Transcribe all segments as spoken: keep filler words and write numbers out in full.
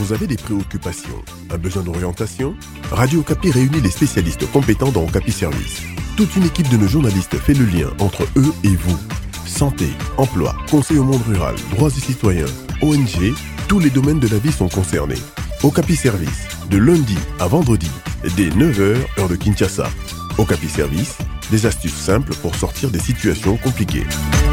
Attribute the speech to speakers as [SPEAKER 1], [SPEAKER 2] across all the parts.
[SPEAKER 1] Vous avez des préoccupations, un besoin d'orientation? Radio Okapi réunit les spécialistes compétents dans Okapi Service. Toute une équipe de nos journalistes fait le lien entre eux et vous. Santé, emploi, conseil au monde rural, droits et citoyens, O N G, tous les domaines de la vie sont concernés. Okapi Service, de lundi à vendredi, dès neuf heures, heure de Kinshasa. Okapi Service, des astuces simples pour sortir des situations compliquées.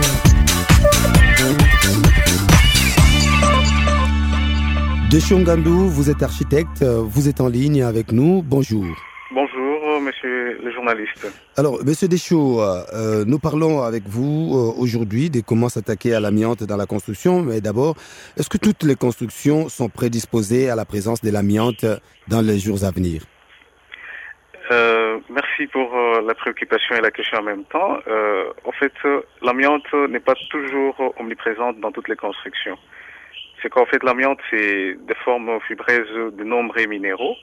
[SPEAKER 2] Desho Ngandou, vous êtes architecte, vous êtes en ligne avec nous. Bonjour.
[SPEAKER 3] Bonjour, monsieur le journaliste.
[SPEAKER 2] Alors, monsieur Desho, euh, nous parlons avec vous euh, aujourd'hui de comment s'attaquer à l'amiante dans la construction. Mais d'abord, est-ce que toutes les constructions sont prédisposées à la présence de l'amiante dans les jours à venir?
[SPEAKER 3] Euh, merci pour euh, la préoccupation et la question en même temps. Euh, en fait, euh, l'amiante n'est pas toujours omniprésente dans toutes les constructions. C'est qu'en fait, l'amiante, c'est des formes fibreuses de nombreux minéraux.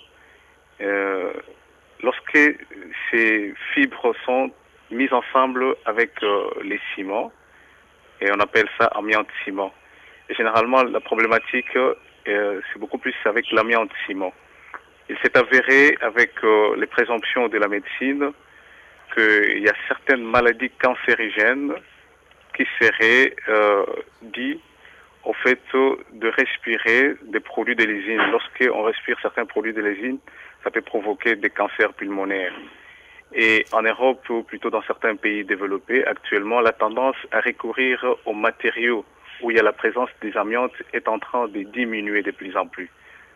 [SPEAKER 3] Euh, lorsque ces fibres sont mises ensemble avec euh, les ciments, et on appelle ça amiante-ciment. Et généralement, la problématique, euh, c'est beaucoup plus avec l'amiante-ciment. Il s'est avéré avec euh, les présomptions de la médecine qu'il y a certaines maladies cancérigènes qui seraient euh, dites au fait de respirer des produits de l'usine. Lorsqu'on respire certains produits de l'usine, ça peut provoquer des cancers pulmonaires. Et en Europe, ou plutôt dans certains pays développés, actuellement, la tendance à recourir aux matériaux où il y a la présence des amiantes est en train de diminuer de plus en plus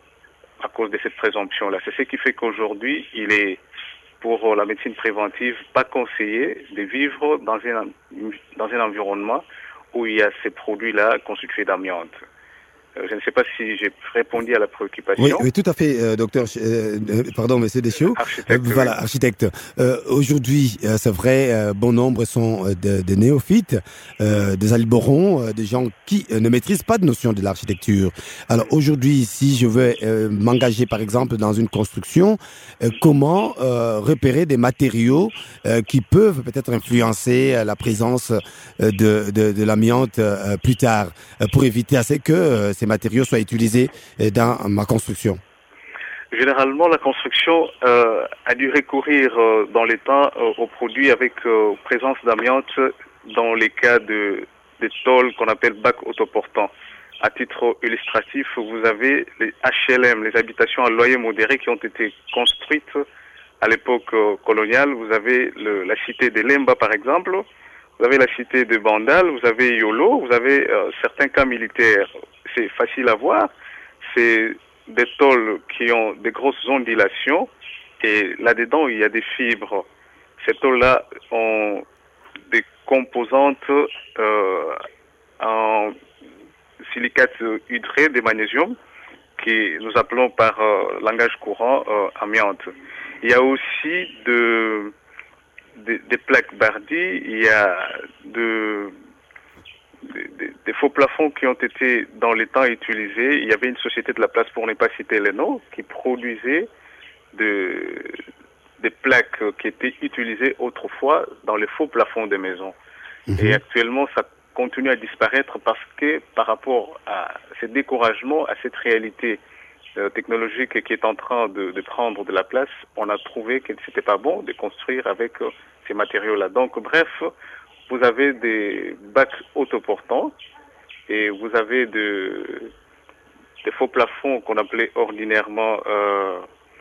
[SPEAKER 3] à cause de cette présomption-là. C'est ce qui fait qu'aujourd'hui, il est, pour la médecine préventive, pas conseillé de vivre dans un, dans un environnement où il y a ces produits-là constitués d'amiante. Euh, je ne sais pas si j'ai répondu à la préoccupation.
[SPEAKER 2] Oui, oui, tout à fait, euh, docteur, euh, pardon, monsieur Desho.
[SPEAKER 3] Architecte.
[SPEAKER 2] Euh, voilà,
[SPEAKER 3] oui.
[SPEAKER 2] architecte. Euh, aujourd'hui, euh, c'est vrai, euh, bon nombre sont euh, de, de néophytes, euh, des alborons, euh, des gens qui euh, ne maîtrisent pas de notion de l'architecture. Alors aujourd'hui, si je veux euh, m'engager, par exemple, dans une construction, euh, comment euh, repérer des matériaux euh, qui peuvent peut-être influencer euh, la présence euh, de, de, de l'amiante euh, plus tard, euh, pour éviter assez que euh, ces matériaux soient utilisés dans ma construction?
[SPEAKER 3] Généralement, la construction euh, a dû recourir euh, dans les temps euh, aux produits avec euh, présence d'amiante dans les cas de, de tôles qu'on appelle bacs autoportants. À titre illustratif, vous avez les H L M, les habitations à loyer modéré qui ont été construites à l'époque euh, coloniale. Vous avez le, la cité de Lemba, par exemple. Vous avez la cité de Bandal, vous avez Yolo, vous avez euh, certains cas militaires. C'est facile à voir. C'est des tôles qui ont des grosses ondulations et là-dedans, il y a des fibres. Ces tôles-là ont des composantes euh, en silicate hydré de magnésium qui nous appelons par euh, langage courant euh, amiante. Il y a aussi de, de, des plaques Bardi, il y a de Des, des faux plafonds qui ont été dans les temps utilisés. Il y avait une société de la place, pour ne pas citer les noms, qui produisait de, des plaques qui étaient utilisées autrefois dans les faux plafonds des maisons. Mmh. Et actuellement, ça continue à disparaître parce que par rapport à ce découragement, à cette réalité euh, technologique qui est en train de, de prendre de la place, on a trouvé que c'était pas bon de construire avec euh, ces matériaux-là. Donc, bref, vous avez des bacs autoportants et vous avez de, des faux plafonds qu'on appelait ordinairement, euh,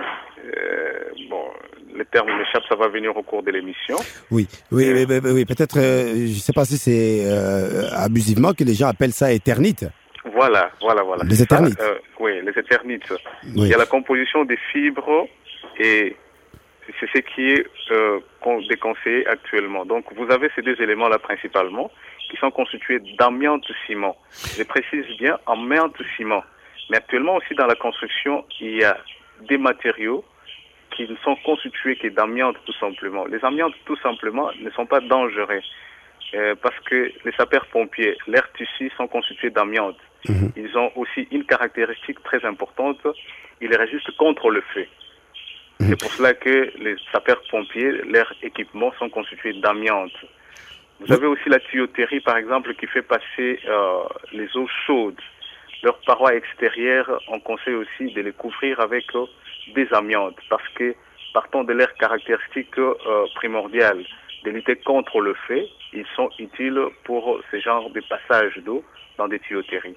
[SPEAKER 3] euh, bon, le terme m'échappe, ça va venir au cours de l'émission.
[SPEAKER 2] Oui, oui, euh, oui, oui, oui, peut-être, euh, je ne sais pas si c'est euh, abusivement que les gens appellent ça éternite.
[SPEAKER 3] Voilà, voilà, voilà.
[SPEAKER 2] Les éternites.
[SPEAKER 3] Euh, oui, les éternites.
[SPEAKER 2] Oui.
[SPEAKER 3] Il y a la composition des fibres et c'est ce qui est euh, déconseillé actuellement. Donc, vous avez ces deux éléments-là principalement qui sont constitués d'amiante-ciment. Je précise bien amiante-ciment. Mais actuellement aussi dans la construction, il y a des matériaux qui ne sont constitués que d'amiante tout simplement. Les amiantes tout simplement ne sont pas dangereux euh, parce que les sapeurs-pompiers, leurs tissus sont constitués d'amiante. Mmh. Ils ont aussi une caractéristique très importante, ils résistent contre le feu. C'est pour cela que les sapeurs-pompiers, leurs équipements sont constitués d'amiante. Vous avez aussi la tuyauterie, par exemple, qui fait passer euh, les eaux chaudes leurs parois extérieures, on conseille aussi de les couvrir avec euh, des amiantes parce que partant de leurs caractéristiques euh, primordiales de lutter contre le feu, ils sont utiles pour ce genre de passage d'eau dans des tuyauteries.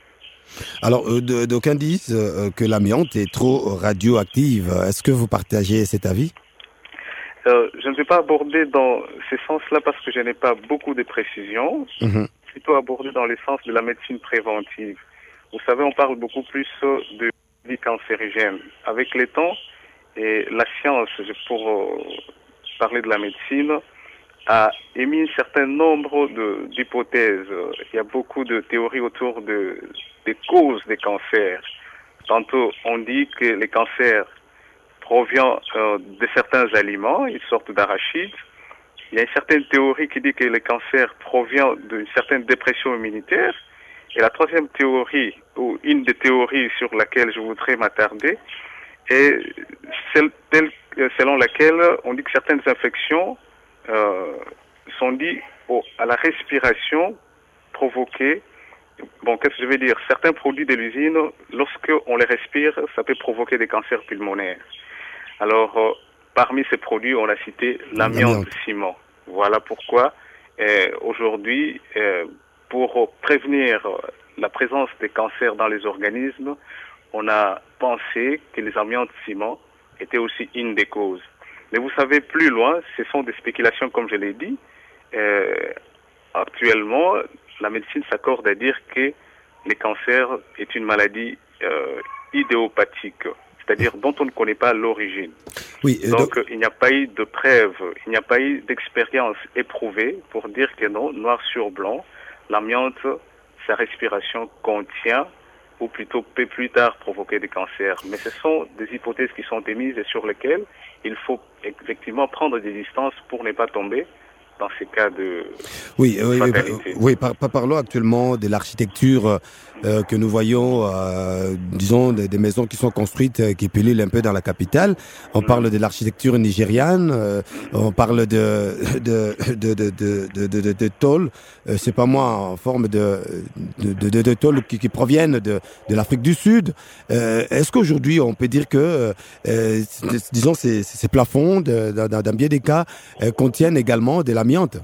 [SPEAKER 2] Alors, euh, d'aucuns disent euh, que l'amiante est trop radioactive. Est-ce que vous partagez cet avis?
[SPEAKER 3] euh, Je ne vais pas aborder dans ce sens-là parce que je n'ai pas beaucoup de précisions. Mmh. Plutôt aborder dans le sens de la médecine préventive. Vous savez, on parle beaucoup plus de vie cancérigène. Avec le temps, et la science, pour euh, parler de la médecine, a émis un certain nombre de, d'hypothèses. Il y a beaucoup de théories autour de, des causes des cancers. Tantôt, on dit que les cancers proviennent euh, de certains aliments, ils sortent d'arachides. Il y a une certaine théorie qui dit que les cancers proviennent d'une certaine dépression immunitaire. Et la troisième théorie, ou une des théories sur laquelle je voudrais m'attarder, est celle, telle, selon laquelle on dit que certaines infections euh, sont dues au, à la respiration provoquée. Bon, qu'est-ce que je veux dire? Certains produits de l'usine, lorsqu'on les respire, ça peut provoquer des cancers pulmonaires. Alors, euh, parmi ces produits, on a cité l'amiante ciment. Voilà pourquoi, euh, aujourd'hui, euh, pour prévenir la présence des cancers dans les organismes, on a pensé que les amiantes ciment étaient aussi une des causes. Mais vous savez, plus loin, ce sont des spéculations, comme je l'ai dit. Euh, actuellement, la médecine s'accorde à dire que les cancers est une maladie euh, idéopathique, c'est-à-dire dont on ne connaît pas l'origine. Oui, donc, donc il n'y a pas eu de preuve, il n'y a pas eu d'expérience éprouvée pour dire que non, noir sur blanc, l'amiante, sa respiration contient, ou plutôt peut plus tard provoquer des cancers. Mais ce sont des hypothèses qui sont émises et sur lesquelles il faut effectivement prendre des distances pour ne pas tomber dans ces cas de
[SPEAKER 2] oui, oui, oui, oui par, par, parlons actuellement de l'architecture euh, que nous voyons, euh, disons, des, des maisons qui sont construites, euh, qui pullulent un peu dans la capitale. On mmh. parle de l'architecture nigériane, euh, on parle de de de de de de, de, de, de tôles, euh, c'est pas moi, en forme de de de, de, de tôles qui, qui proviennent de de l'Afrique du Sud. Euh, est-ce qu'aujourd'hui on peut dire que, euh, disons, ces, ces plafonds, de, dans, dans bien des cas, euh, contiennent également de l'amiante?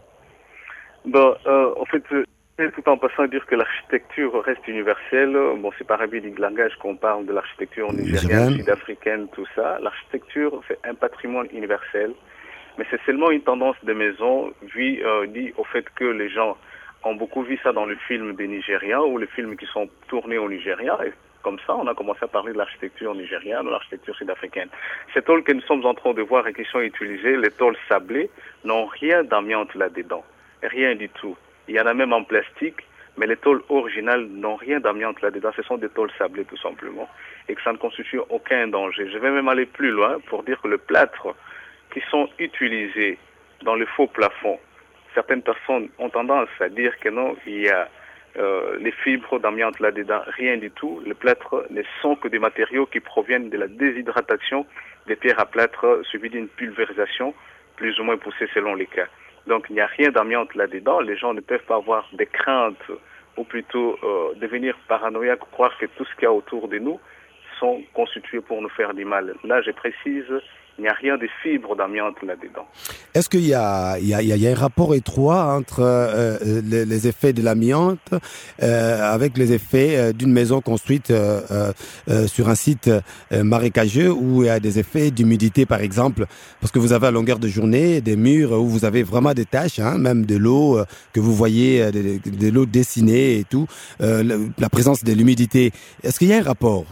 [SPEAKER 3] Bon, euh, en fait, tout en passant à dire que l'architecture reste universelle. Bon, c'est par habit du langage qu'on parle de l'architecture nigérienne, sud-africaine, tout ça. L'architecture, c'est un patrimoine universel, mais c'est seulement une tendance de maison vue, euh, dit au fait que les gens ont beaucoup vu ça dans le film des Nigériens ou les films qui sont tournés au Nigeria. Et comme ça, on a commencé à parler de l'architecture nigérienne, de l'architecture sud-africaine. Ces tôles que nous sommes en train de voir et qui sont utilisées, les tôles sablées, n'ont rien d'amiante là-dedans. Rien du tout. Il y en a même en plastique, mais les tôles originales n'ont rien d'amiante là-dedans. Ce sont des tôles sablées tout simplement et que ça ne constitue aucun danger. Je vais même aller plus loin pour dire que le plâtre qui sont utilisés dans le faux plafond, certaines personnes ont tendance à dire que non, il y a euh, les fibres d'amiante là-dedans. Rien du tout. Les plâtres ne sont que des matériaux qui proviennent de la déshydratation des pierres à plâtre suivies d'une pulvérisation plus ou moins poussée selon les cas. Donc, il n'y a rien d'amiante là-dedans. Les gens ne peuvent pas avoir des craintes ou plutôt euh, devenir paranoïaques, croire que tout ce qu'il y a autour de nous sont constitués pour nous faire du mal. Là, je précise, il n'y a rien de fibres d'amiante là-dedans.
[SPEAKER 2] Est-ce qu'il y a, il y a, il y a un rapport étroit entre euh, les, les effets de l'amiante euh, avec les effets euh, d'une maison construite euh, euh, sur un site euh, marécageux où il y a des effets d'humidité, par exemple, parce que vous avez à longueur de journée des murs où vous avez vraiment des taches, hein, même de l'eau euh, que vous voyez, euh, de, de l'eau dessinée et tout, euh, la, la présence de l'humidité. Est-ce qu'il y a un rapport?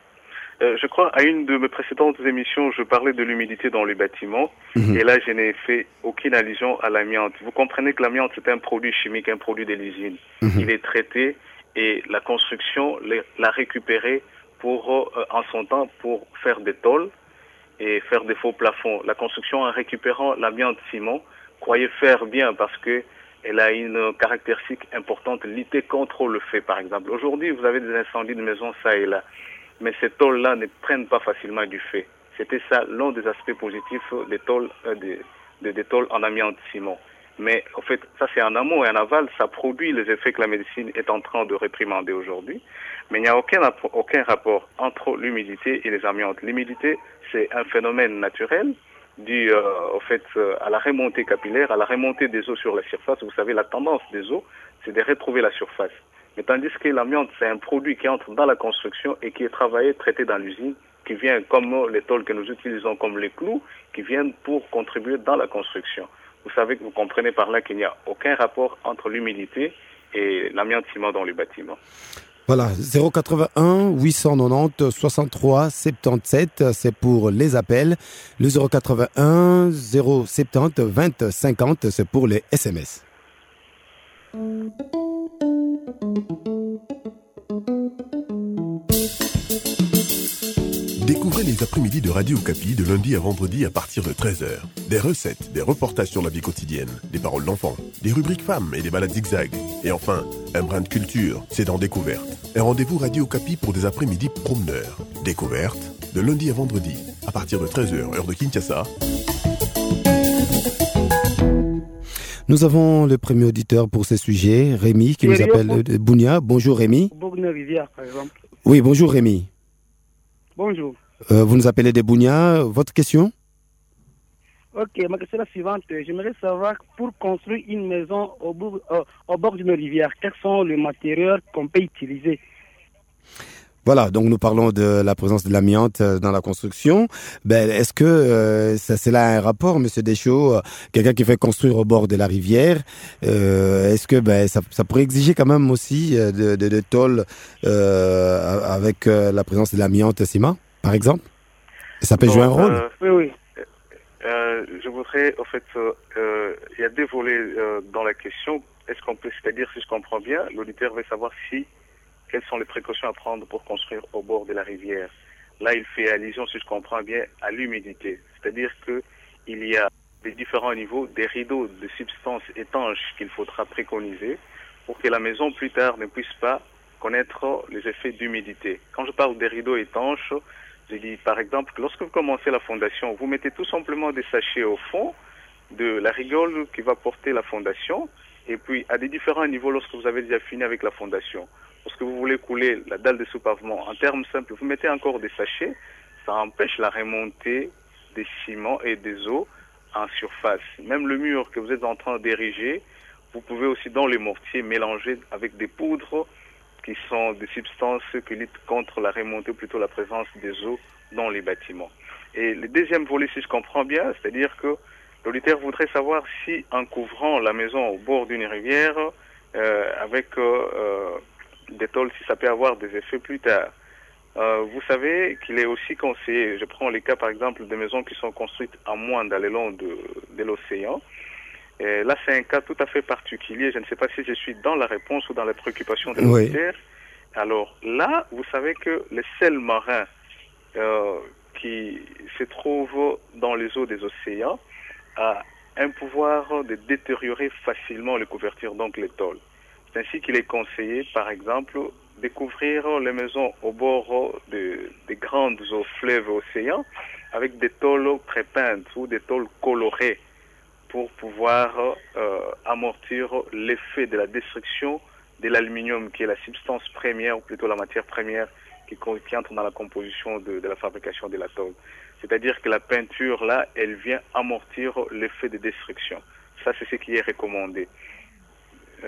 [SPEAKER 3] Euh, je crois, à une de mes précédentes émissions, je parlais de l'humidité dans les bâtiments, mmh. et là, je n'ai fait aucune allusion à l'amiante. Vous comprenez que l'amiante, c'est un produit chimique, un produit de l'usine. Mmh. Il est traité et la construction l'a récupéré pour, euh, en son temps pour faire des tôles et faire des faux plafonds. La construction, en récupérant l'amiante ciment, croyait faire bien parce que elle a une caractéristique importante, lutter contre le feu, par exemple. Aujourd'hui, vous avez des incendies de maisons, ça et là. Mais ces tôles-là ne prennent pas facilement du feu. C'était ça l'un des aspects positifs des tôles, euh, des, des, des tôles en amiante ciment. Mais en fait, ça c'est en amont et en aval, ça produit les effets que la médecine est en train de réprimander aujourd'hui. Mais il n'y a aucun, aucun rapport entre l'humidité et les amiantes. L'humidité, c'est un phénomène naturel dû euh, au fait, euh, à la remontée capillaire, à la remontée des eaux sur la surface. Vous savez, la tendance des eaux, c'est de retrouver la surface. Mais tandis que l'amiante, c'est un produit qui entre dans la construction et qui est travaillé, traité dans l'usine, qui vient comme les tôles que nous utilisons, comme les clous, qui viennent pour contribuer dans la construction. Vous savez que vous comprenez par là qu'il n'y a aucun rapport entre l'humidité et l'amiante ciment dans les bâtiments.
[SPEAKER 2] Voilà, zéro quatre-vingt-un huit cent quatre-vingt-dix soixante-trois soixante-dix-sept, c'est pour les appels. Le zéro quatre-vingt-un zéro soixante-dix vingt cinquante, c'est pour les S M S.
[SPEAKER 1] Découvrez les après-midi de Radio Okapi de lundi à vendredi à partir de treize heures. Des recettes, des reportages sur la vie quotidienne, des paroles d'enfants, des rubriques femmes et des balades zigzag. Et enfin, un brin de culture, c'est dans Découverte. Un rendez-vous Radio Okapi pour des après-midi promeneurs. Découverte, de lundi à vendredi, à partir de treize heures, heure de Kinshasa.
[SPEAKER 2] Nous avons le premier auditeur pour ce sujet, Rémi, qui nous appelle de Bounia. Bonjour Rémi.
[SPEAKER 4] Bourg-Rivière, par exemple.
[SPEAKER 2] Oui, bonjour Rémi.
[SPEAKER 4] Bonjour.
[SPEAKER 2] Euh, vous nous appelez de Bounia. Votre question?
[SPEAKER 4] Ok, ma question est la suivante. J'aimerais savoir, pour construire une maison au, bourg, euh, au bord d'une rivière, quels sont les matériaux qu'on peut utiliser?
[SPEAKER 2] Voilà, donc nous parlons de la présence de l'amiante dans la construction. Ben, est-ce que euh, ça, c'est là un rapport, Monsieur Deschaux, quelqu'un qui fait construire au bord de la rivière, euh, est-ce que ben ça, ça pourrait exiger quand même aussi de, de, de tôle euh, avec euh, la présence de l'amiante ciment, par exemple? Ça peut bon, jouer un rôle?
[SPEAKER 3] euh, Oui, oui. Euh, je voudrais, en fait, euh, il y a deux volets euh, dans la question. Est-ce qu'on peut, c'est-à-dire, si je comprends bien, l'auditeur veut savoir si quelles sont les précautions à prendre pour construire au bord de la rivière. Là, il fait allusion, si je comprends bien, à l'humidité. C'est-à-dire qu'il y a des différents niveaux, des rideaux de substances étanches qu'il faudra préconiser pour que la maison, plus tard, ne puisse pas connaître les effets d'humidité. Quand je parle des rideaux étanches, je dis, par exemple, que lorsque vous commencez la fondation, vous mettez tout simplement des sachets au fond de la rigole qui va porter la fondation, et puis à des différents niveaux, lorsque vous avez déjà fini avec la fondation, lorsque vous voulez couler la dalle de sous-pavement, en termes simples, vous mettez encore des sachets, ça empêche la remontée des ciments et des eaux en surface. Même le mur que vous êtes en train d'ériger, vous pouvez aussi dans les mortiers mélanger avec des poudres qui sont des substances qui luttent contre la remontée, ou plutôt la présence des eaux dans les bâtiments. Et le deuxième volet, si je comprends bien, c'est-à-dire que l'auditeur voudrait savoir si en couvrant la maison au bord d'une rivière, euh, avec euh, des tôles, si ça peut avoir des effets plus tard. Euh, vous savez qu'il est aussi conseillé, je prends les cas par exemple de maisons qui sont construites en moins dans le long de, de l'océan. Et là, c'est un cas tout à fait particulier. Je ne sais pas si je suis dans la réponse ou dans la préoccupation de l'auditeur. Oui. Alors là, vous savez que les sels marins euh, qui se trouvent dans les eaux des océans a un pouvoir de détériorer facilement les couvertures, donc les tôles. C'est ainsi qu'il est conseillé, par exemple, de couvrir les maisons au bord de, des grandes eaux, fleuves, océans, avec des tôles prépeintes ou des tôles colorées pour pouvoir euh, amortir l'effet de la destruction de l'aluminium, qui est la substance première, ou plutôt la matière première, qui, qui entre dans la composition de, de la fabrication de la tôle. C'est-à-dire que la peinture, là, elle vient amortir l'effet de destruction. Ça, c'est ce qui est recommandé. Euh,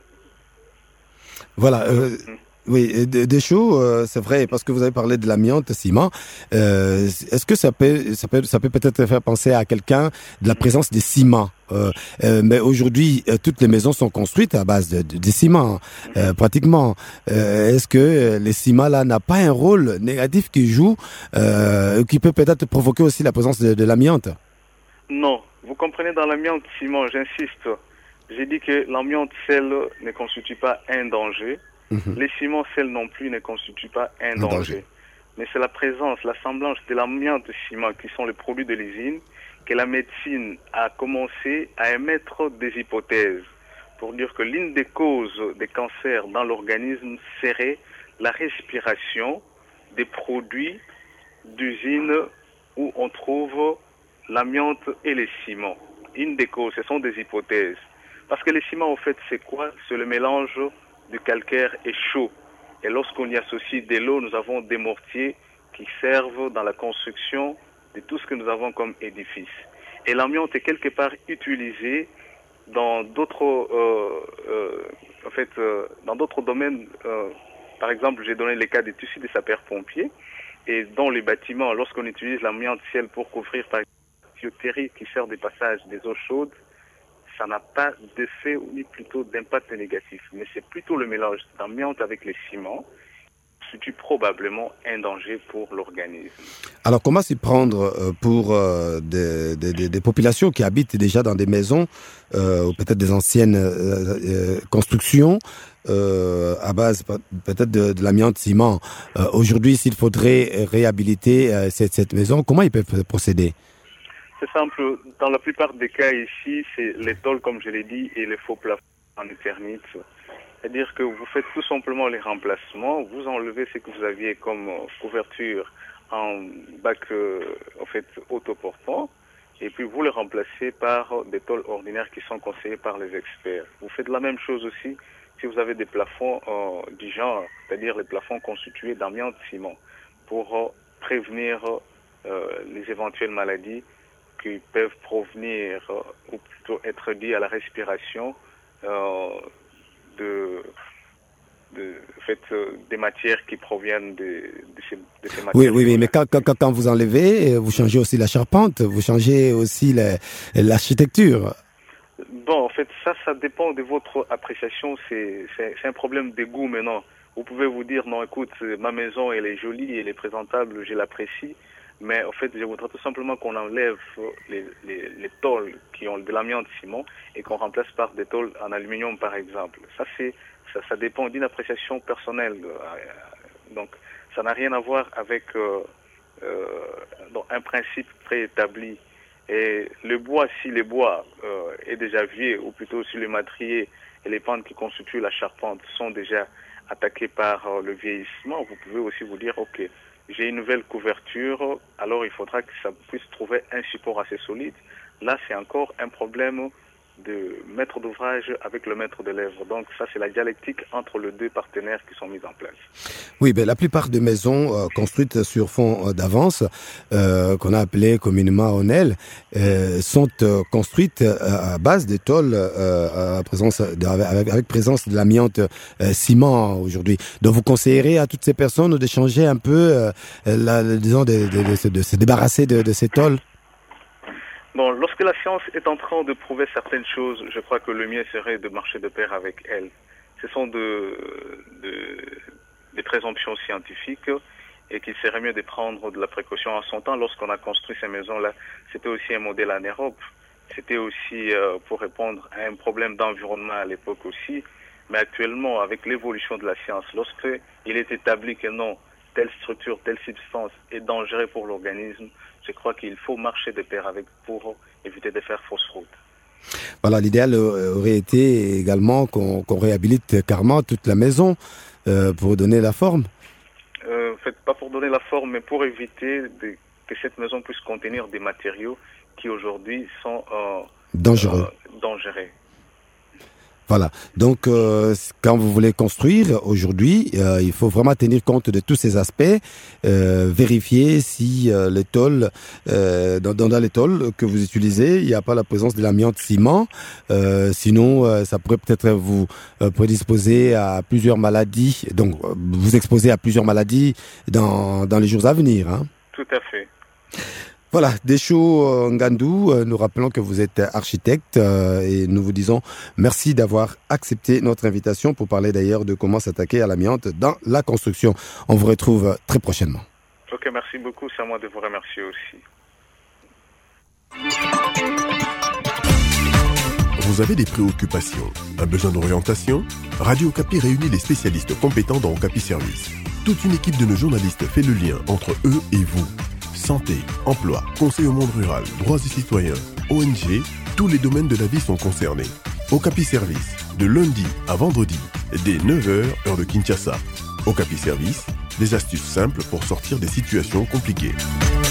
[SPEAKER 2] Voilà. Euh, mmh. Oui, Deschaux, euh, c'est vrai, parce que vous avez parlé de l'amiante, ciment. Euh, est-ce que ça peut, ça peut, ça peut peut-être faire penser à quelqu'un de la présence des ciments? Euh, euh, mais aujourd'hui, euh, toutes les maisons sont construites à base de, de, de ciment, euh, pratiquement. Euh, est-ce que les ciments là n'a pas un rôle négatif qui joue, euh, qui peut peut-être provoquer aussi la présence de, de l'amiante?
[SPEAKER 3] Non, vous comprenez, dans l'amiante ciment, j'insiste. J'ai dit que l'amiante seule ne constitue pas un danger. Mmh. Les ciments seuls non plus ne constituent pas un, un danger. danger. Mais c'est la présence, l'assemblage de l'amiante ciment, qui sont les produits de l'usine, que la médecine a commencé à émettre des hypothèses pour dire que l'une des causes des cancers dans l'organisme serait la respiration des produits d'usine où on trouve l'amiante et les ciments. une des causes, ce sont des hypothèses. Parce que les ciments, en fait, c'est quoi? C'est le mélange du calcaire et chaud. Et lorsqu'on y associe de l'eau, nous avons des mortiers qui servent dans la construction de tout ce que nous avons comme édifice. Et l'amiante est quelque part utilisé dans d'autres, euh, euh, en fait, euh, dans d'autres domaines. Euh, par exemple, j'ai donné le cas des tissus des sapeurs-pompiers. Et dans les bâtiments, lorsqu'on utilise l'amiante ciel pour couvrir, par exemple, la tuyauterie qui sert des passages des eaux chaudes, ça n'a pas d'effet, ni plutôt d'impact négatif. Mais c'est plutôt le mélange d'amiante avec les ciments qui constitue probablement un danger pour l'organisme.
[SPEAKER 2] Alors, comment s'y prendre pour euh, des, des, des populations qui habitent déjà dans des maisons, euh, ou peut-être des anciennes euh, euh, constructions, euh, à base peut-être de, de l'amiante ciment. Euh, aujourd'hui, s'il faudrait réhabiliter euh, cette, cette maison, comment ils peuvent procéder?
[SPEAKER 3] C'est simple. Dans la plupart des cas ici, c'est les tôles, comme je l'ai dit, et les faux plafonds en éternite. C'est-à-dire que vous faites tout simplement les remplacements, vous enlevez ce que vous aviez comme couverture en bac euh, en fait, autoportant, et puis vous les remplacez par des tôles ordinaires qui sont conseillées par les experts. Vous faites la même chose aussi si vous avez des plafonds euh, du genre, c'est-à-dire les plafonds constitués d'amiante ciment, pour euh, prévenir euh, les éventuelles maladies qui peuvent provenir euh, ou plutôt être liées à la respiration euh, de, de fait, euh, des matières qui proviennent de, de, ces, de ces matières.
[SPEAKER 2] Oui, oui, oui, mais quand, quand, quand vous enlevez, vous changez aussi la charpente, vous changez aussi la, l'architecture.
[SPEAKER 3] Bon, en fait, ça, ça dépend de votre appréciation. C'est, c'est, c'est un problème de goût maintenant. Vous pouvez vous dire, non, écoute, ma maison, elle est jolie, elle est présentable, je l'apprécie. Mais en fait, je voudrais tout simplement qu'on enlève les, les, les tôles qui ont de l'amiante ciment et qu'on remplace par des tôles en aluminium, par exemple. Ça, c'est, ça, ça dépend d'une appréciation personnelle. Donc, ça n'a rien à voir avec euh, euh, un principe préétabli. Et le bois, si le bois euh, est déjà vieux, ou plutôt si le madrier et les pentes qui constituent la charpente sont déjà attaqués par euh, le vieillissement, vous pouvez aussi vous dire, ok, j'ai une nouvelle couverture, alors il faudra que ça puisse trouver un support assez solide. Là, c'est encore un problème de maître d'ouvrage avec le maître de l'œuvre. Donc ça, c'est la dialectique entre les deux partenaires qui sont mis en place.
[SPEAKER 2] Oui, ben, la plupart des maisons euh, construites sur fond euh, d'avance, euh, qu'on a appelées communément Onel, euh, sont euh, construites euh, à base de tôles euh, à présence de, avec, avec présence de l'amiante euh, ciment aujourd'hui. Donc vous conseillerez à toutes ces personnes de changer un peu, euh, la, disons, de, de, de, de, de se débarrasser de, de ces tôles?
[SPEAKER 3] Bon, lorsque la science est en train de prouver certaines choses, je crois que le mieux serait de marcher de pair avec elle. Ce sont de, de, des présomptions scientifiques et qu'il serait mieux de prendre de la précaution. En son temps, lorsqu'on a construit ces maisons-là, c'était aussi un modèle en Europe. C'était aussi euh, pour répondre à un problème d'environnement à l'époque aussi. Mais actuellement, avec l'évolution de la science, lorsqu'il est établi que non, telle structure, telle substance est dangereuse pour l'organisme, je crois qu'il faut marcher de pair avec pour éviter de faire fausse route.
[SPEAKER 2] Voilà, l'idéal aurait été également qu'on, qu'on réhabilite carrément toute la maison euh, pour donner la forme.
[SPEAKER 3] Euh, en fait, pas pour donner la forme, mais pour éviter de, que cette maison puisse contenir des matériaux qui aujourd'hui sont euh,
[SPEAKER 2] dangereux.
[SPEAKER 3] Euh, dangereux.
[SPEAKER 2] Voilà. Donc, euh, quand vous voulez construire aujourd'hui, euh, il faut vraiment tenir compte de tous ces aspects, euh, vérifier si euh, les tôles, euh, dans, dans les tôles que vous utilisez, il n'y a pas la présence de l'amiante ciment. Euh, sinon, euh, ça pourrait peut-être vous euh, prédisposer à plusieurs maladies, donc vous exposer à plusieurs maladies dans, dans les jours à venir. Hein.
[SPEAKER 3] Tout à fait.
[SPEAKER 2] Voilà, Desho Ngandou, nous rappelons que vous êtes architecte euh, et nous vous disons merci d'avoir accepté notre invitation pour parler d'ailleurs de comment s'attaquer à l'amiante dans la construction. On vous retrouve très prochainement.
[SPEAKER 3] Ok, merci beaucoup, c'est à moi de vous remercier aussi.
[SPEAKER 1] Vous avez des préoccupations, un besoin d'orientation? Radio Okapi réunit les spécialistes compétents dans Okapi Service. Toute une équipe de nos journalistes fait le lien entre eux et vous. Santé, emploi, conseil au monde rural, droits et citoyens, O N G, tous les domaines de la vie sont concernés. Okapi Service, de lundi à vendredi, dès neuf heures, heure de Kinshasa. Okapi Service, des astuces simples pour sortir des situations compliquées.